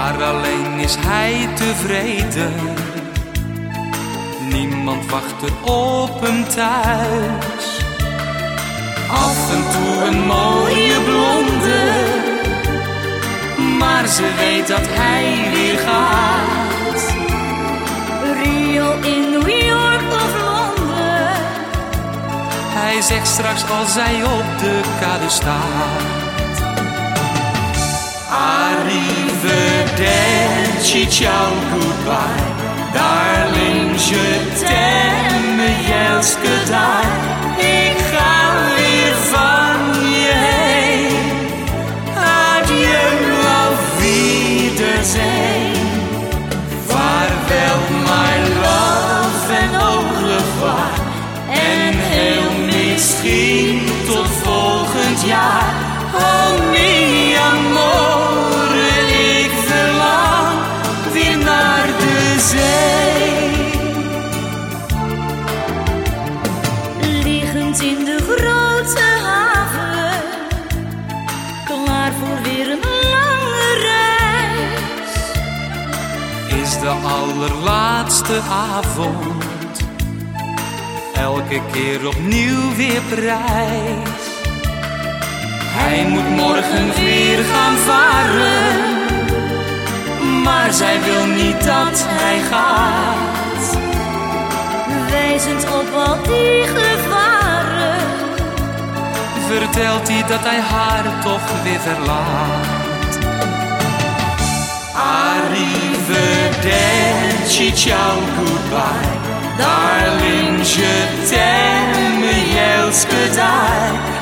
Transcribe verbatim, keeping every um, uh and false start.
maar alleen is hij tevreden. Niemand wacht er op hem thuis. Af en toe een mooie blonde, maar ze weet dat hij weer gaat. Rio in New York of Londen. Hij zegt straks als zij op de kade staat: Arrivederci, ciao, goodbye. Darling, je t'aime, jelske daar. Ik ga weer van je heen. Adieu, auf Wiedersehen. Vaarwel, my love, en au revoir. En heel misschien tot volgend jaar. Oh, mi amore, ik verlang weer naar de zee. Liggend in de grote haven, klaar voor weer een lange reis. Is de allerlaatste avond, elke keer opnieuw weer prijs. Hij moet morgen weer gaan varen, maar zij wil niet dat hij gaat. Wijzend op al die gevaren, vertelt hij dat hij haar toch weer verlaat. Arrivederci, ciao, goodbye. Darling, je t'aime, jelske daar.